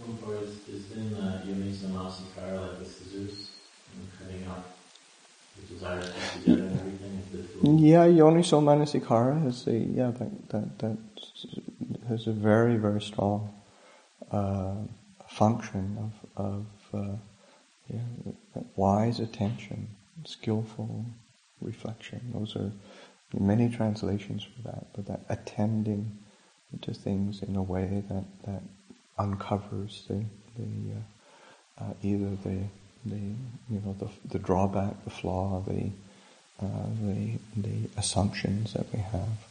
Is in Yoniso Manasikara like the scissors and cutting out the desires together and everything? Yeah, Yoniso Manasikara has that has a very, very strong function of wise attention, skillful reflection. Those are many translations for that, but that attending to things in a way that uncovers either the drawback, the flaw, the assumptions that we have.